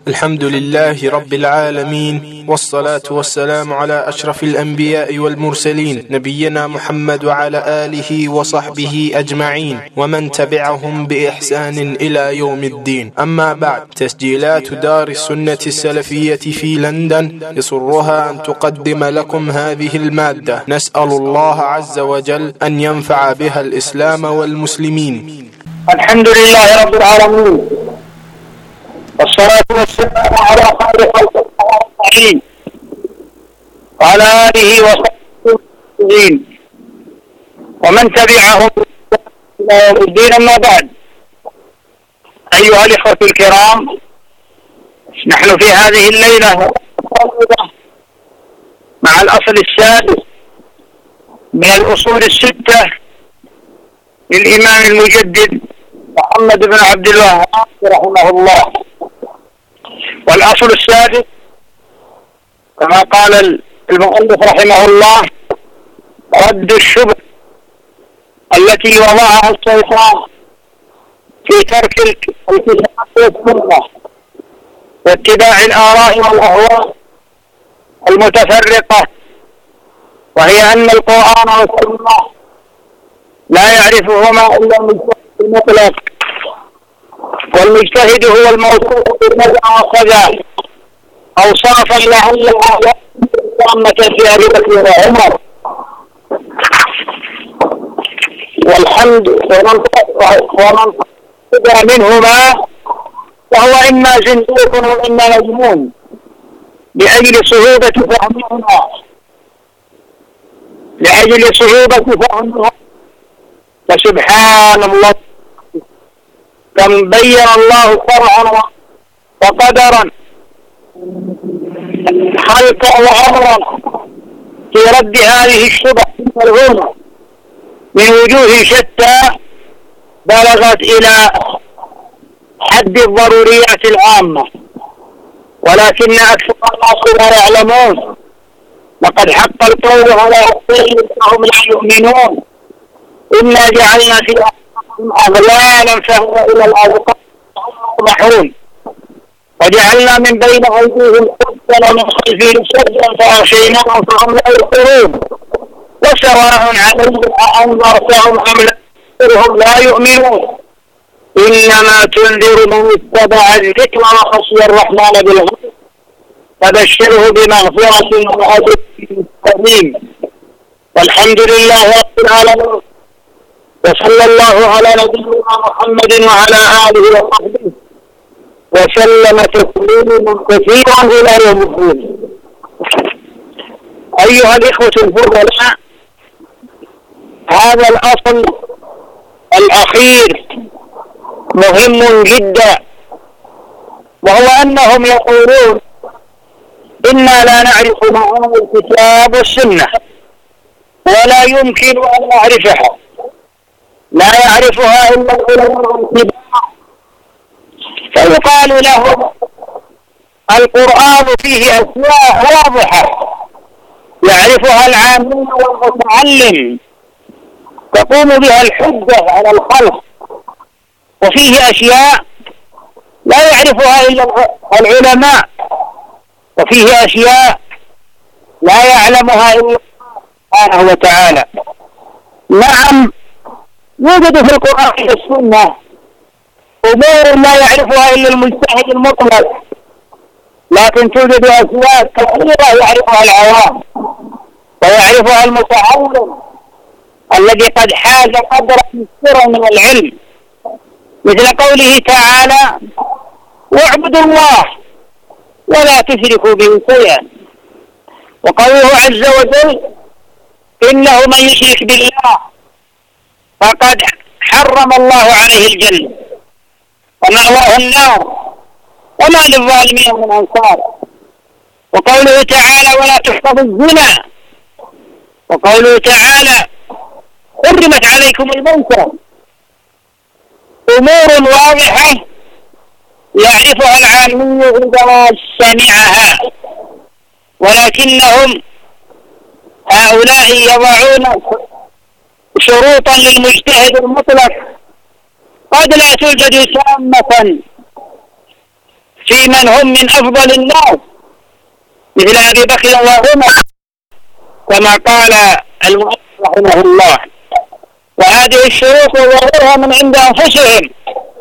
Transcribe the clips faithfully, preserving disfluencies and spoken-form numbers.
الحمد لله رب العالمين، والصلاة والسلام على أشرف الأنبياء والمرسلين، نبينا محمد وعلى آله وصحبه أجمعين ومن تبعهم بإحسان إلى يوم الدين. أما بعد، تسجيلات دار السنة السلفية في لندن يسرها أن تقدم لكم هذه المادة. نسأل الله عز وجل أن ينفع بها الإسلام والمسلمين. الحمد لله رب العالمين، والصلاة والسلام على خير خلق الله وعلى آله وصحبه ومن تبعهم إلى يوم الدين. أما بعد، أيها الإخوة الكرام، نحن في هذه الليلة مع الأصل السادس من الأصول الستة للإمام المجدد محمد بن عبد الوهاب رحمه الله. والأصل السادس كما قال المؤلف رحمه الله: رد الشبه التي وضعها الشيطان في ترك الكتاب والسنة واتباع الآراء والأهواء المتفرقة، وهي أن القرآن والسنة لا يعرفهما إلا المجتهد المطلق، والمجتهد هو الموصوف بالنزع والخزى، أوصافا لعلها تامة في أبي بكر وعمر. والحمد ومن قدر منهما فهو إما زنديق وإما مجنون لأجل صعوبة فهمهما لأجل صعوبة فهمهما فسبحان الله، كم بين الله شرعا وقدرا خلقا وامرا في رد هذه الشبه الملعونة من وجوه شتى بلغت إلى حد الضروريات العامة، ولكن أكثر الناس لا يعلمون. لقد حق القول على أكثرهم فهم لا يؤمنون. إنا جعلنا في أغلالا فهم إلى الأذقان محون، وجعلنا من بين أيديهم سدا ومن خلفهم سدا فأغشيناهم فهم لا يبصرون. وسواء عليهم أأنذرتهم أم لم تنذرهم لا يؤمنون. إنما تنذر من اتبع الذكر وخشي الرحمن بالغيب فبشره بمغفرة وأجر كريم. والحمد لله رب العالمين، وصلى الله على نبينا محمد وعلى آله وصحبه وسلم تسليما كثيرا إلى يوم الدين. أيها الإخوة الفضلاء، هذا الأصل الأخير مهم جدا، وهو أنهم يقولون إنا لا نعرف معاني الكتاب والسنة ولا يمكن أن نعرفها، لا يعرفها إلا العلماء الكبار. فيقال لهم القرآن فيه أشياء واضحة يعرفها العامل والمتعلم تقوم بها الحجة على الخلق، وفيه أشياء لا يعرفها إلا العلماء، وفيه أشياء لا يعلمها إلا الله سبحانه وتعالى. نعم، يوجد في القرآن والسنة أمور لا يعرفها إلا المجتهد المطلق، لكن توجد أشياء كثيرة يعرفها العوام ويعرفها المتعلم الذي قد حاز قدرا كثيرا من العلم، مثل قوله تعالى: واعبدوا الله ولا تشركوا به شيئا. وقوله عز وجل: إنه من يشرك بالله فقد حرم الله عليه الجنة ومأواه النار وما للظالمين من أنصار. وقوله تعالى: ولا تقربوا الزنا. وقوله تعالى: حرمت عليكم الميتة. أمور واضحة يعرفها العامي عندما سمعها، ولكنهم هؤلاء يضعون شروطا للمجتهد المطلق قد لا توجد تامة في من هم من أفضل الناس مثل أبي بكر وعمر كما قال المؤلف رحمه الله. وهذه الشروط وغيرها من عند أنفسهم.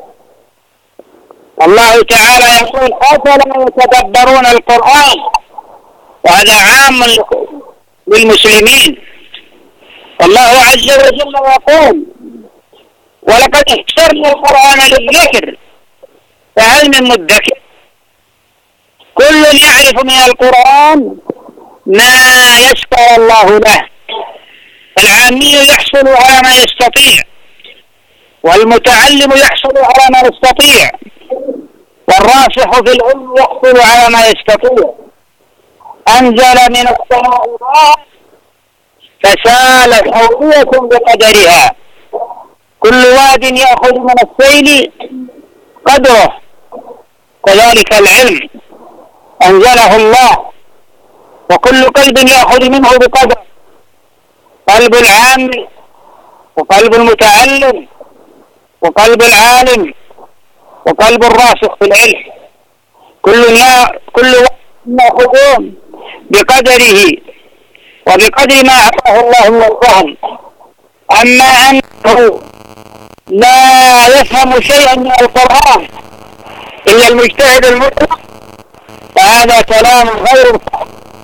الله تعالى يقول أفلا يتدبرون القرآن، وهذا عام للمسلمين. الله عز وجل يقول ولقد يسرنا القرآن للذكر فهل من مدكر. كل يعرف من القرآن ما يسر الله له. العامي يحصل على ما يستطيع، والمتعلم يحصل على ما يستطيع، والراسخ في العلم يحصل على ما يستطيع. أنزل من السماء ماء فسالت أودية بقدرها، كل واد يأخذ من السيل قدره، كذلك العلم أنزله الله، وكل قلب يأخذ منه بقدر. قلب العام وقلب المتعلم وقلب العالم وقلب الراسخ في العلم، كل كل يأخذون بقدره وبقدر ما أعطاه الله من الفهم. أما أنه لا يفهم شيئا من القرآن إلا المجتهد المطلق فهذا كلام غير صحيح.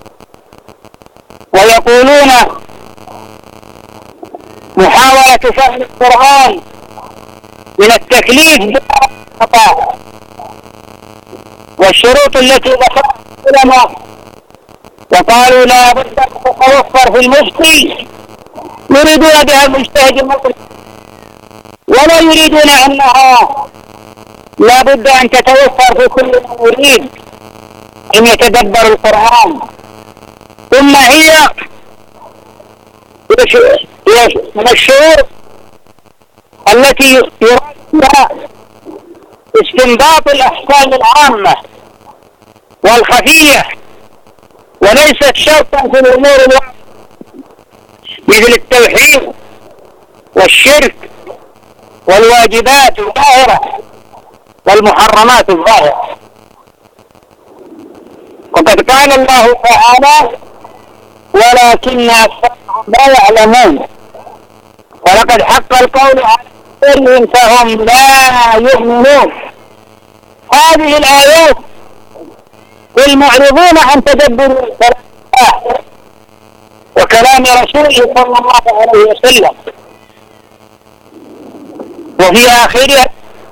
ويقولون محاولة فهم القرآن من التكليف بالخطأ، والشروط التي ذكرها العلماء وقالوا لا بد أن تتوفر في المفتي يريدون بها المجتهد المطلق، ولا يريدون أنها لا بد أن تتوفر في كل من يريد أن يتدبر القرآن. ثم هي من الشروط التي يراد بها استنباط الأحكام العامة والخفية، وليست شرطا في الأمور الواقعة مثل التوحيد والشرك والواجبات الظاهرة والمحرمات الظاهرة. وقد قال الله تعالى ولكن أكثرهم لا يعلمون، ولقد حق القول على أكثرهم فهم لا يؤمنون. هذه الآيات للمعرضين عن تدبر الكلام وكلام رسوله صلى الله عليه وسلم. وفي آخرها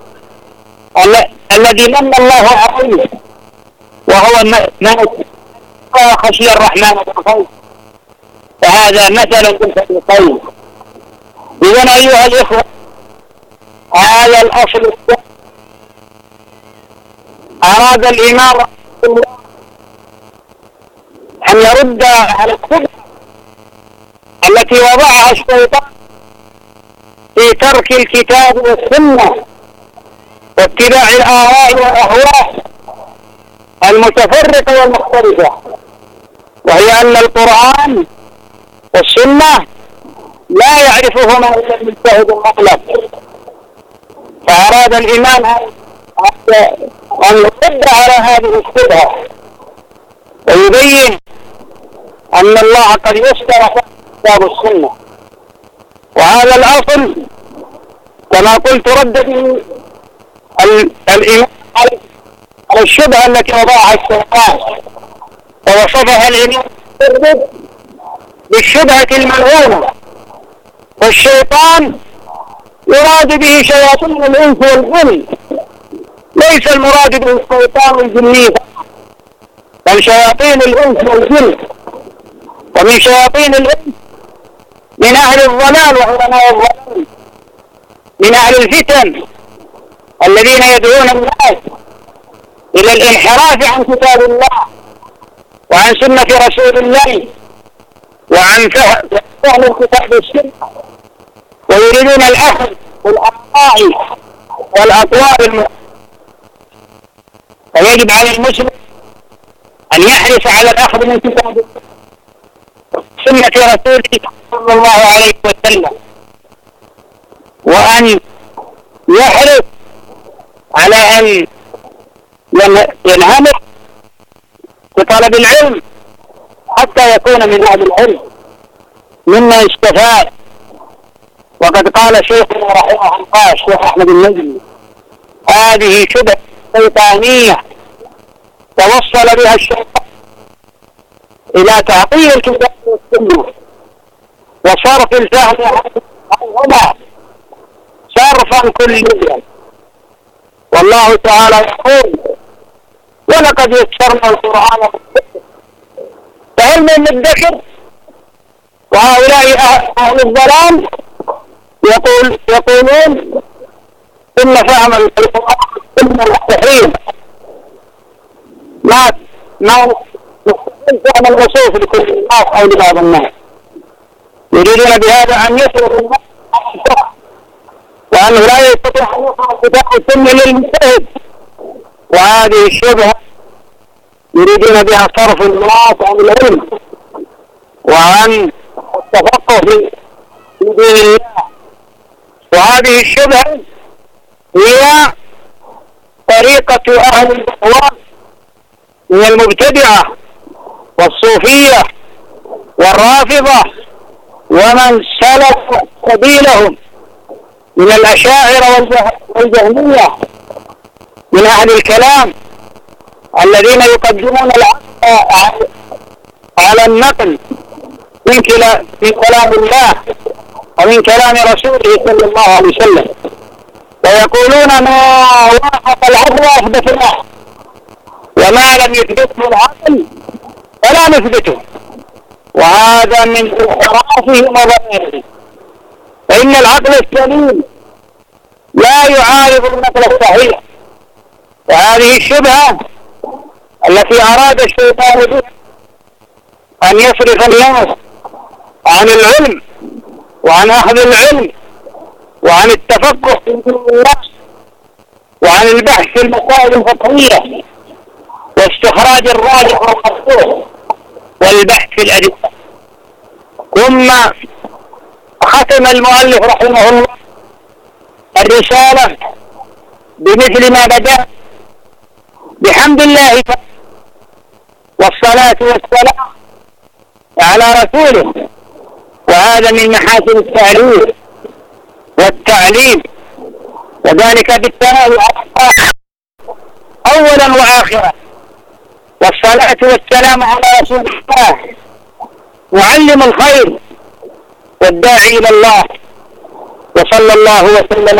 الذي من الله عليه وهو من خشي الرحمن بالغيب فهذا مثل بالفريقين. إذن أيها الإخوة هذا الأصل أراد الإمام أن يرد على الخطأ التي وضعها الشيطان في ترك الكتاب والسنة واتباع الآراء والأهواء المتفرقة والمختلفة، وهي أن القرآن والسنة لا يعرفهما إلا المجتهد المطلق. فأراد الإمام أن يرد على هذه الشبهة ويبين أن الله قد يسر كتاب السنة، وهذا الأصل كما قلت رد به الإمام على الشبهة التي وضعها الشيطان، ووصفها الإمام بالشبهة الملعونة. والشيطان يراد به شياطين الإنس والجن، ليس المراد به الشيطان الجني بل شياطين الإنس والجن. ومن شياطين الإنس من أهل الضلال وعلماء الضلال، من أهل الفتن الذين يدعون الناس إلى الانحراف عن كتاب الله وعن سنة رسول الله وعن فهم الكتاب والسنة، ويريدون الأخذ بالآراء والأقوال الم... فيجب على المسلم أن يحرص على الأخذ من كتاب سنة رسوله صلى الله عليه وسلم، وأن يحرص على أن ينهمك في طلب العلم حتى يكون من أهل العلم مما يستفاد. وقد قال شيخنا رحمه الله الشيخ أحمد النجمي: هذه شبهة شيطانية توصل بها الشيطان إلى تعطيل الكتاب والسنة وصرف الفهم عنهما صرفا كليا. والله تعالى يقول: ولقد يسرنا القرآن فهل من مدكر؟ وهؤلاء أهل الظلام يقول يقولون إن فهم القرآن إن مستحيل، ما ما فهم النصوص لكل الناس أو لبعض الناس. يريدون بهذا أن يصرفوا الناس وأنه لا يستطيع أن يقرأ كتاب السنة للمجتهد، وهذه الشبهة يريدون بها صرف الناس عن العلم وعن التفقه في دين الله. وهذه الشبهة هي طريقة أهل الأهواء من المبتدعة والصوفية والرافضة ومن سلك سبيلهم من الأشاعرة والجهمية من أهل الكلام الذين يقدمون العقل على النقل من كلام الله ومن كلام رسوله صلى الله عليه وسلم، ويقولون ما وافق العقل أثبتناه وما لم يثبته العقل فلا نثبته. وهذا من انحرافهم وضلالهم، فإن العقل السليم لا يعارض النقل الصحيح. وهذه الشبهة التي أراد الشيطان بها أن يصرف الناس عن العلم وعن أخذ العلم وعن التفقه في دين الله وعن البحث في المسائل الفقهية واستخراج الراجح والمرجوح والبحث في الأدلة. ثم ختم المؤلف رحمه الله الرسالة بمثل ما بدأ: بحمد الله والصلاة والسلام على رسوله. وهذا من محاسن التعليم والتعليم، وذلك بالثناء أولا وآخرا. والصلاة والسلام على رسول الله معلم الخير والداعي إلى الله، وصلى الله وسلم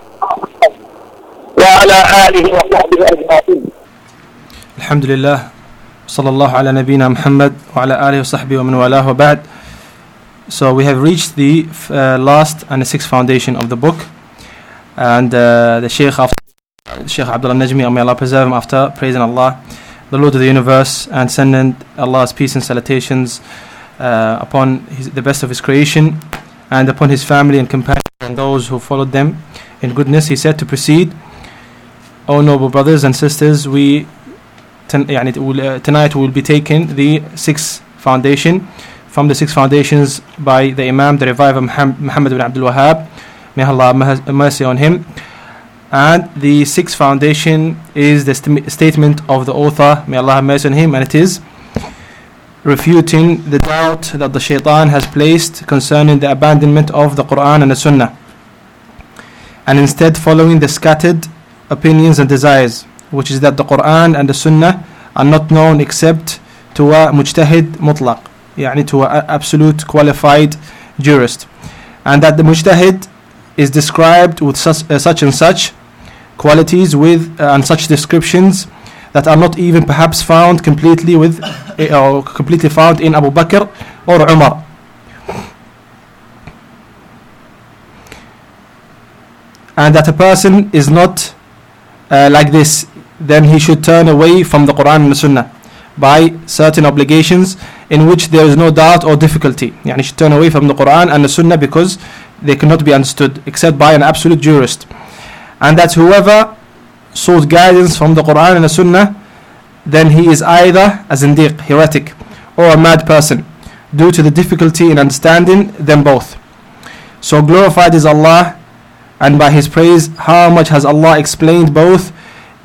وعلى آله وصحبه أجمعين. الحمد لله، صلى الله على نبينا محمد وعلى آله وصحبه ومن والاه وبعد. So we have reached the uh, last and the sixth foundation of the book, and uh, the Shaykh after Shaykh Abdullah Najmi, may Allah preserve him, after praising Allah, the Lord of the universe, and sending Allah's peace and salutations uh, upon his, the best of his creation, and upon his family and companions and those who followed them in goodness, he said to proceed: O noble brothers and sisters, we ten, يعني, uh, tonight we will be taking the sixth foundation from the six foundations by the Imam, the reviver Muhammad ibn Abdul Wahhab, may Allah have mercy on him. And the sixth foundation is the st- statement of the author, may Allah have mercy on him, and it is refuting the doubt that the shaitan has placed concerning the abandonment of the Quran and the Sunnah, and instead following the scattered opinions and desires, which is that the Quran and the Sunnah are not known except to a mujtahid mutlaq, يعني to an absolute qualified jurist, and that the mujtahid is described with such, uh, such and such qualities with uh, and such descriptions that are not even perhaps found completely with uh, or completely found in Abu Bakr or Umar. And that a person is not uh, like this, then he should turn away from the Quran and the Sunnah by certain obligations in which there is no doubt or difficulty. يعني he should turn away from the Quran and the Sunnah because they cannot be understood except by an absolute jurist. And that whoever sought guidance from the Quran and the Sunnah, then he is either a zindiq, heretic, or a mad person, due to the difficulty in understanding them both. So glorified is Allah, and by His praise, how much has Allah explained both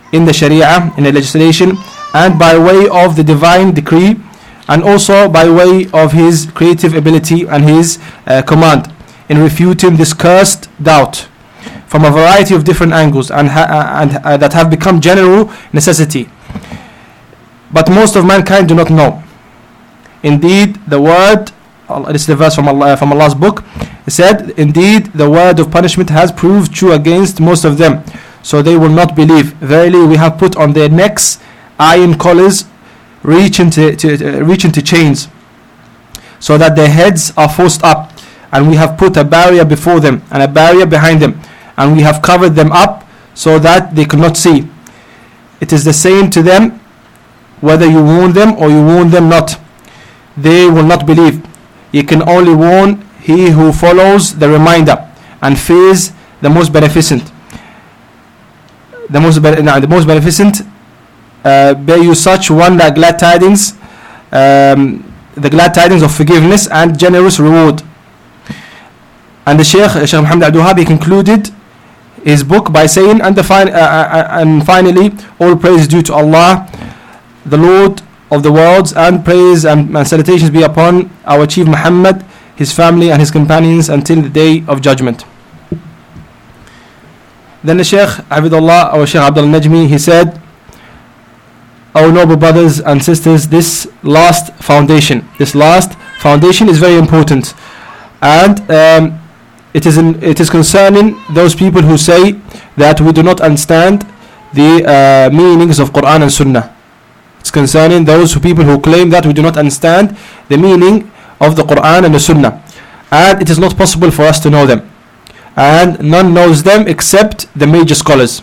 in the Sharia, in the legislation, and by way of the divine decree, and also by way of his creative ability and his uh, command, in refuting this cursed doubt from a variety of different angles, and, ha- and uh, that have become general necessity. But most of mankind do not know. Indeed, the word, this is the verse from Allah, from Allah's book, it said, indeed, the word of punishment has proved true against most of them, so they will not believe. Verily, we have put on their necks iron collars, reaching to, to, uh, reaching to chains, so that their heads are forced up, and we have put a barrier before them and a barrier behind them, and we have covered them up so that they could not see. It is the same to them whether you warn them or you warn them not. They will not believe. You can only warn he who follows the reminder and fears the most beneficent. The most, be- no, the most beneficent uh, bear you such one that glad tidings, um, the glad tidings of forgiveness and generous reward. And the Shaykh, Shaykh Muhammad Abdul Wahhab, he concluded his book by saying, and, the fin- uh, uh, and finally, all praise is due to Allah, the Lord of the worlds, and praise and, and salutations be upon our Chief Muhammad, his family and his companions until the day of judgment. Then the Shaykh, Abdullah, our Shaykh Abdul Najmi, he said, our noble brothers and sisters, this last foundation, this last foundation is very important, and um, it is in, it is concerning those people who say that we do not understand the uh, meanings of Quran and Sunnah. It's concerning those who, people who claim that we do not understand the meaning of the Quran and the Sunnah, and it is not possible for us to know them, and none knows them except the major scholars.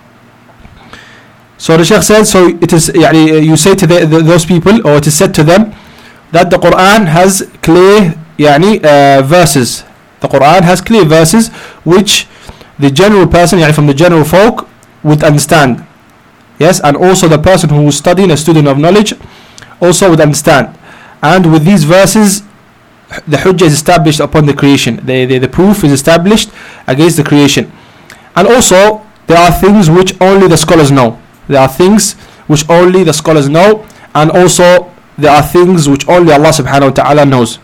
So the Shaykh said, so it is, يعني, you say to the, the, those people, or it is said to them, that the Quran has clear يعني, uh, verses. The Quran has clear verses which the general person, يعني, from the general folk, would understand. Yes, and also the person who is studying, a student of knowledge, also would understand. And with these verses, the hujjah is established upon the creation. The, the, the proof is established against the creation. And also, there are things which only the scholars know. There are things which only the scholars know. And also, there are things which only Allah subhanahu wa ta'ala knows.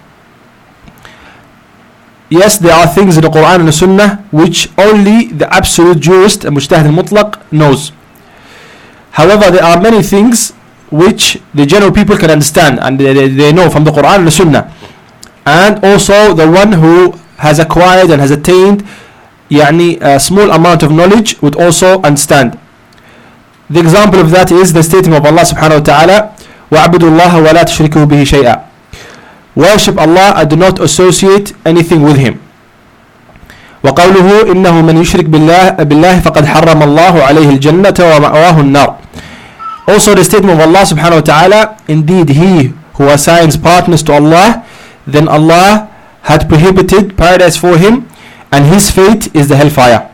Yes, there are things in the Quran and the Sunnah which only the absolute jurist, Mujtahid al-Mutlaq, knows. However, there are many things which the general people can understand and they, they, they know from the Quran and the Sunnah. And also the one who has acquired and has attained يعني, a small amount of knowledge would also understand. The example of that is the statement of Allah subhanahu wa ta'ala, وَعْبُدُوا اللَّهَ وَلَا تُشْرِكُوا بِهِ شَيْئًا. Worship Allah and do not associate anything with Him. وقوله إنه من يشرك بالله بالله فقد حرم الله عليه الجنة ومأواه النار. Also the statement of Allah subhanahu wa ta'ala, indeed he who assigns partners to Allah, then Allah had prohibited paradise for him and his fate is the hellfire.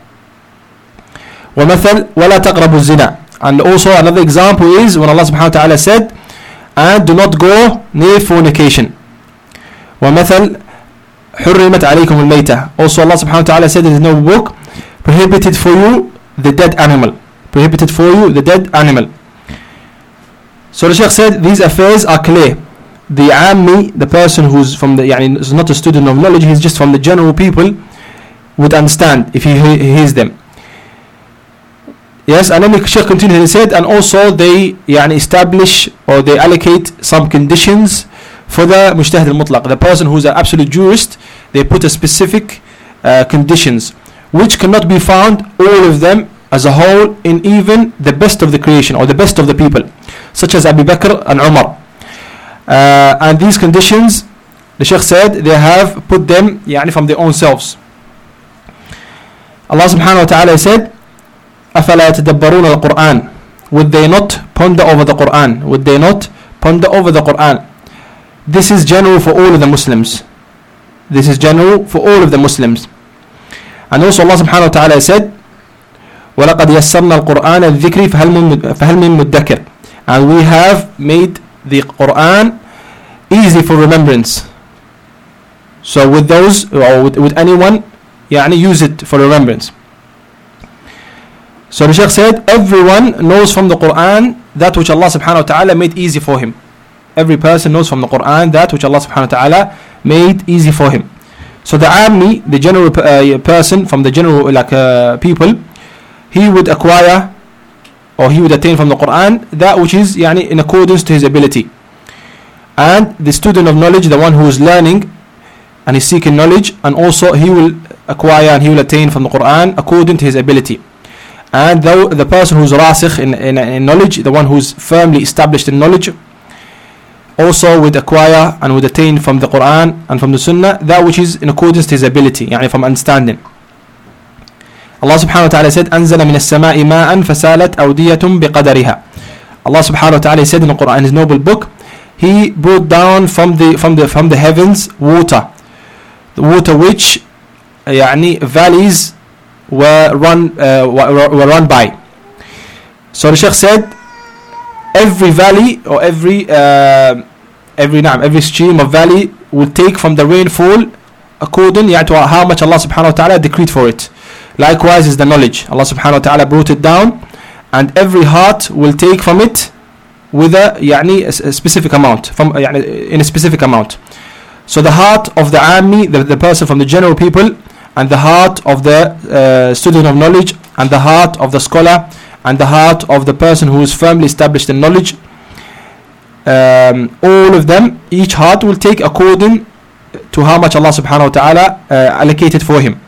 ومثل ولا تقربوا الزنا. And also another example is when Allah subhanahu wa ta'ala said, and do not go near fornication. ومثل حرمت عليكم الميتة. Also Allah subhanahu wa ta'ala said in His noble book, prohibited for you the dead animal. Prohibited for you the dead animal. So the Shaykh said these affairs are clear. The Ammi, the person who's from the, يعني, is not a student of knowledge, he's just from the general people, would understand if he hears them. Yes, and then the Shaykh continued and he said, and also they يعني, establish or they allocate some conditions for the Mujtahid al-Mutlaq, the person who's an absolute jurist. They put a specific uh, conditions which cannot be found all of them as a whole in even the best of the creation or the best of the people, such as Abu Bakr and Umar. Uh, and these conditions, the Shaykh said, they have put them يعني, from their own selves. Allah subhanahu wa ta'ala said, أَفَلَا يَتَدَبَّرُونَ الْقُرْآنِ. Would they not ponder over the Quran? Would they not ponder over the Quran? This is general for all of the Muslims. This is general for all of the Muslims. And also Allah subhanahu wa ta'ala said, وَلَقَدْ يَسَّرْنَا الْقُرْآنَ الذِّكْرِ فَهَلْ مِن مُدَّكِرٍ. And we have made the Quran easy for remembrance. So with those, or with, with anyone, يعني use it for remembrance. So the Shaykh said, everyone knows from the Quran that which Allah subhanahu wa ta'ala made easy for him. Every person knows from the Quran that which Allah subhanahu wa ta'ala made easy for him. So the Ammi, the general uh, person from the general like uh, people, he would acquire or he would attain from the Quran that which is yani, in accordance to his ability. And the student of knowledge, the one who is learning and is seeking knowledge, and also he will acquire and he will attain from the Quran according to his ability. And though the person who is rasikh in, in, in knowledge, the one who is firmly established in knowledge, also would acquire and would attain from the Quran and from the Sunnah that which is in accordance to his ability, yani from understanding. Allah subhanahu wa ta'ala said, أنزل من السماء ماء فسالت أودية بقدرها. Allah subhanahu wa ta'ala said in the Quran, in his noble book, He brought down from the from the from the heavens water, the water which يعني valleys were run uh, were, were run by. So the Shaykh said, every valley or every uh, every name, every stream of valley will take from the rainfall according yeah, to how much Allah subhanahu wa ta'ala decreed for it. Likewise is the knowledge. Allah subhanahu wa ta'ala brought it down, and every heart will take from it with a, يعني, a specific amount, from يعني, in a specific amount. So the heart of the Ammi, the, the person from the general people, and the heart of the uh, student of knowledge, and the heart of the scholar, and the heart of the person who is firmly established in knowledge, um, all of them, each heart will take according to how much Allah subhanahu wa ta'ala uh, allocated for him,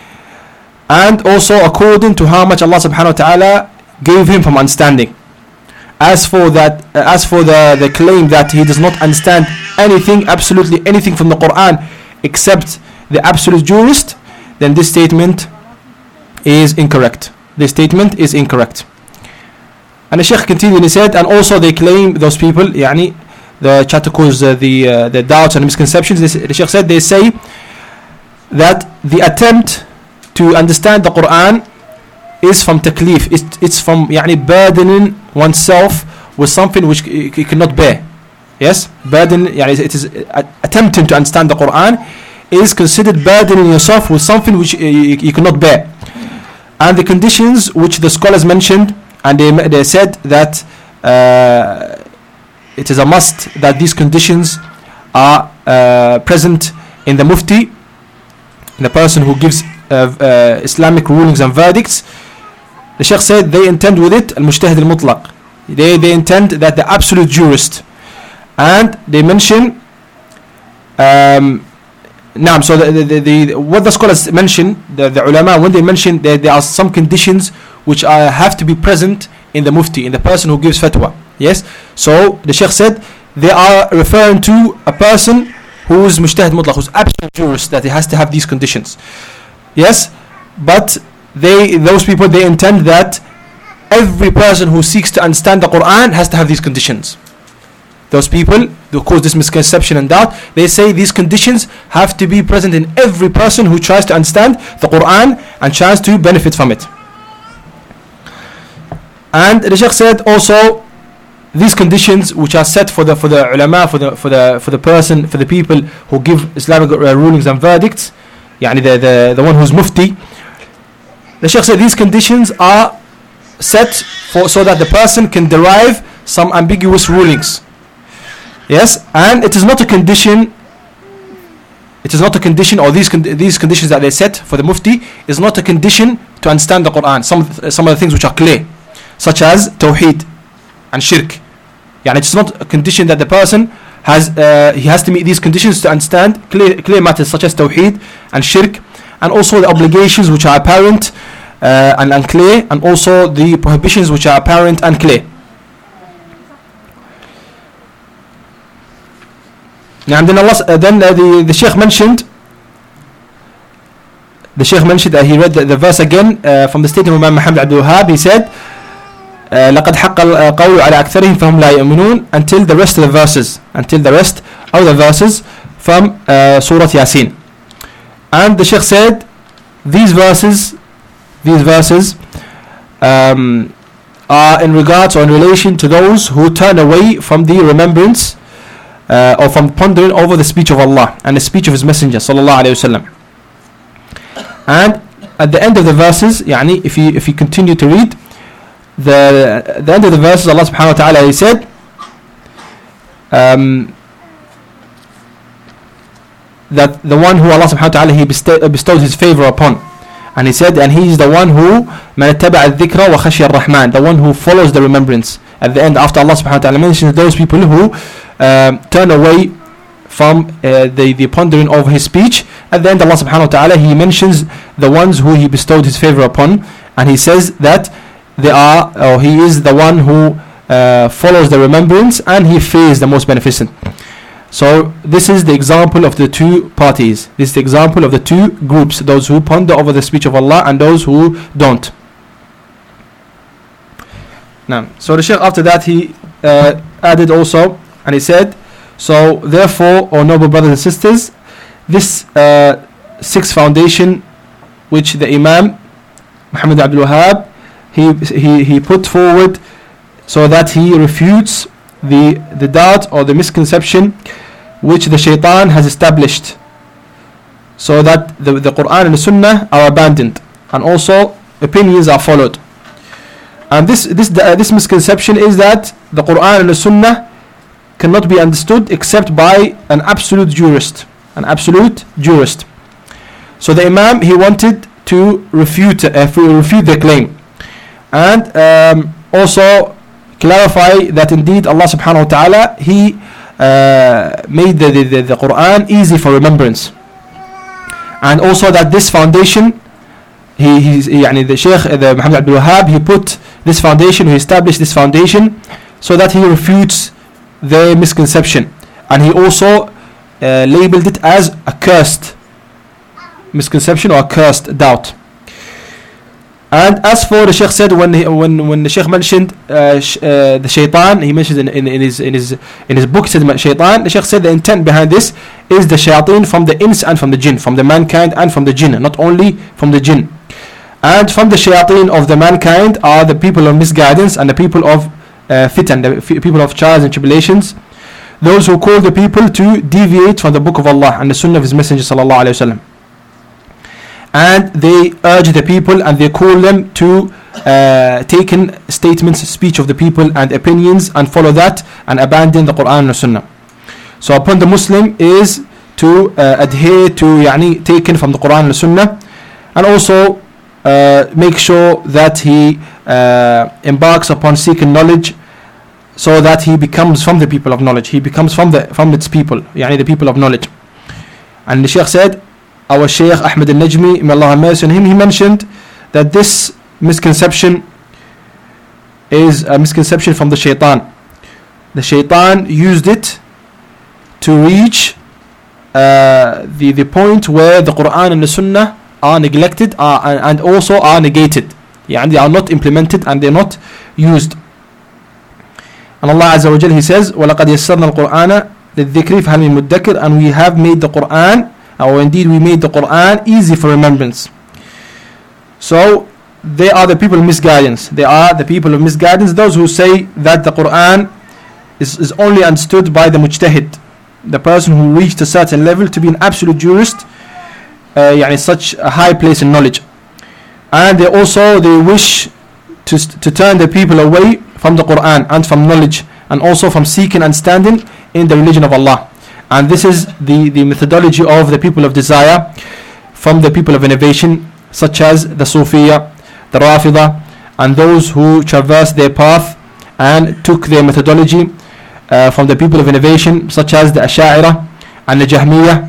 and also according to how much Allah subhanahu wa ta'ala gave him from understanding. As for that, uh, as for the, the claim that he does not understand anything, absolutely anything from the Quran except the absolute jurist, then this statement is incorrect. This statement is incorrect. And the Shaykh continued and he said, and also they claim, those people, yani, the chatakos, uh, the uh, the doubts and misconceptions, this, the Shaykh said, they say that the attempt to understand the Quran is from taklif, it's, it's from yani, burdening oneself with something which he cannot bear. Yes, burden, yani, it is uh, attempting to understand the Quran is considered burdening yourself with something which you, you cannot bear. And the conditions which the scholars mentioned, and they, they said that uh, it is a must that these conditions are uh, present in the mufti, in the person who gives uh, uh, Islamic rulings and verdicts. The Shaykh said they intend with it al-mujtahid al-mutlaq. They, they intend that the absolute jurist. And they mention um, Naam, so the, the, the, the, what the scholars mention, the, the ulama, when they mention that there are some conditions which are, have to be present in the mufti, in the person who gives fatwa. Yes, so the Shaykh said they are referring to a person who is mujtahid mutlaq, who's absolute jurist, that he has to have these conditions. Yes, but they, those people, they intend that every person who seeks to understand the Quran has to have these conditions. Those people who cause this misconception and doubt, they say these conditions have to be present in every person who tries to understand the Quran and tries to benefit from it. And the Shaykh said also, these conditions which are set for the for the ulama, for the for the for the person, for the people who give Islamic uh, rulings and verdicts, yani the, the the one who's mufti, the Shaykh said these conditions are set for so that the person can derive some ambiguous rulings. Yes, and it is not a condition. It is not a condition, or these con these conditions that they set for the mufti is not a condition to understand the Quran. Some some of the things which are clear, such as tawheed and shirk. Yani it's not a condition that the person has. Uh, he has to meet these conditions to understand clear clear matters such as tawheed and shirk, and also the obligations which are apparent uh, and unclear, and also the prohibitions which are apparent and clear. Now, and then Allah, uh, then uh, the the Shaykh mentioned. The Shaykh mentioned that he read the, the verse again uh, from the statement of Imam Muhammad Abdul Wahhab. He said, uh, "لقد حق القول على أكثرهم فهم لا يؤمنون," until the rest of the verses, until the rest of the verses from uh, Surah Yasin. And the Shaykh said, these verses, these verses um, are in regards or in relation to those who turn away from the remembrance. Uh, or from pondering over the speech of Allah and the speech of His Messenger sallallahu alaihi wasallam. And at the end of the verses, يعني, if you if you continue to read the the end of the verses, Allah subhanahu wa ta'ala, he said um, that the one who Allah subhanahu wa ta'ala he bestow, bestowed his favor upon, and he said, and he is the one who man ittaba'a adh-dhikra wa khashiya ar-rahman, the one who follows the remembrance. At the end, after Allah subhanahu wa ta'ala mentions those people who um, turn away from uh, the, the pondering of his speech, at the end Allah subhanahu wa ta'ala he mentions the ones who he bestowed his favor upon, and he says that they are, or he is the one who uh, follows the remembrance and he fears the most beneficent. So this is the example of the two parties. This is the example of the two groups, those who ponder over the speech of Allah and those who don't. Now, so the Shaykh after that he uh, added also, and he said, so therefore, O noble brothers and sisters, this uh, sixth foundation which the Imam Muhammad Abdul Wahhab he, he, he put forward, so that he refutes the, the doubt or the misconception which the shaitan has established, so that the, the Quran and the Sunnah are abandoned and also opinions are followed. And this this uh, this misconception is that the Quran and the Sunnah cannot be understood except by an absolute jurist, an absolute jurist. So the Imam he wanted to refute uh, refute the claim, and um, also clarify that indeed Allah subhanahu wa ta'ala he uh, made the, the, the Quran easy for remembrance, and also that this foundation he he's يعني the Shaykh the Muhammad Abdul Wahhab he put this foundation, he established this foundation so that he refutes the misconception, and he also uh, labeled it as a cursed misconception or a cursed doubt. And as for the Shaykh said, when he, when when the Shaykh mentioned uh, sh- uh, the shaitan, he mentioned in, in, in his in his in his book, said shaitan. The Shaykh said the intent behind this is the shayateen from the ins and from the jinn, from the mankind and from the jinn, not only from the jinn. And from the shayateen of the mankind are the people of misguidance and the people of uh, fitan, the f- people of trials and tribulations, those who call the people to deviate from the book of Allah and the sunnah of His Messenger sallallahu alaihi wasallam. And they urge the people and they call them to uh, take in statements, speech of the people and opinions, and follow that and abandon the Quran and the Sunnah. So upon the Muslim is to uh, adhere to yani, taken from the Quran and the Sunnah, and also uh, make sure that he uh, embarks upon seeking knowledge, so that he becomes from the people of knowledge. He becomes from the from its people, yani the people of knowledge. And the Shaykh said, our Shaykh Ahmed al-Najmi, may Allah have mercy on him, he mentioned that this misconception is a misconception from the shaitan. The shaitan used it to reach uh, the, the point where the Quran and the Sunnah are neglected are, and also are negated. Yeah, and they are not implemented and they are not used. And Allah Azza wa Jal, He says, وَلَقَدْ يَسَّرْنَا الْقُرْآنَ لِلذِّكْرِ فَهَلْ مِن مُدَّكِرٍ, and we have made the Quran, or indeed we made the Quran easy for remembrance. So they are the people of misguidance. They are the people of misguidance, those who say that the Quran is, is only understood by the mujtahid, the person who reached a certain level to be an absolute jurist, uh, yani such a high place in knowledge. And they also they wish to, to turn the people away from the Quran and from knowledge, and also from seeking understanding in the religion of Allah. And this is the, the methodology of the people of desire from the people of innovation, such as the Sufiya, the Rafida, and those who traversed their path and took their methodology uh, from the people of innovation, such as the Ash'ira and the Jahmiyyah,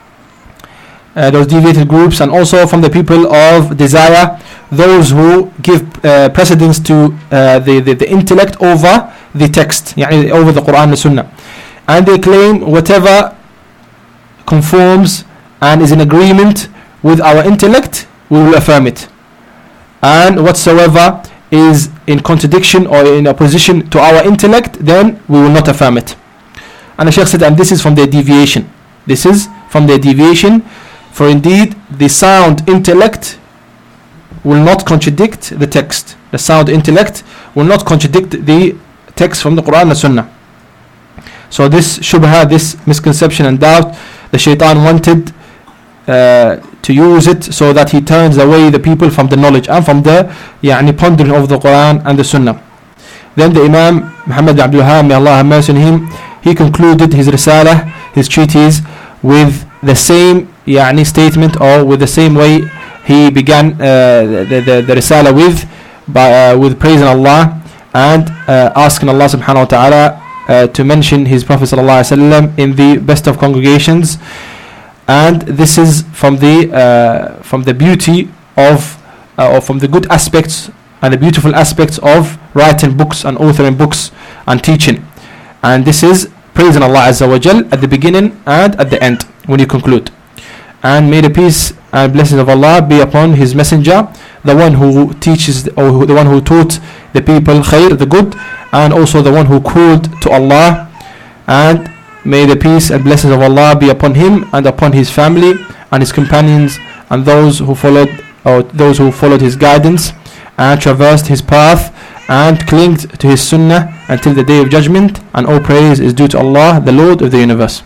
uh, those deviated groups, and also from the people of desire, those who give uh, precedence to uh, the, the, the intellect over the text, yani over the Quran and Sunnah. And they claim whatever conforms and is in agreement with our intellect, we will affirm it, and whatsoever is in contradiction or in opposition to our intellect, then we will not affirm it. And the Shaykh said, and this is from their deviation. This is from their deviation, for indeed the sound intellect will not contradict the text. The sound intellect will not contradict the text from the Quran and Sunnah. So this shubha, this misconception and doubt, the shaitan wanted uh, to use it so that he turns away the people from the knowledge and from the يعني pondering of the Quran and the Sunnah. Then the Imam Muhammad bin Abdul Wahhab, may Allah have mercy on him, he concluded his Risalah, his treatise, with the same يعني statement, or with the same way he began uh, the, the, the Risalah with, by, uh, with praising Allah and uh, asking Allah subhanahu wa ta'ala uh, to mention his Prophet sallallahu alaihi wasallam in the best of congregations. And this is from the uh, from the beauty of uh, or from the good aspects and the beautiful aspects of writing books and authoring books and teaching. And this is praising Allah Azza wa Jal at the beginning and at the end when you conclude. And may the peace and blessings of Allah be upon his messenger, the one who teaches, or who, the one who taught the people khair, the good, and also the one who called to Allah. And may the peace and blessings of Allah be upon him and upon his family and his companions and those who followed, or those who followed his guidance and traversed his path and clinged to his sunnah until the day of judgment. And all praise is due to Allah, the Lord of the universe.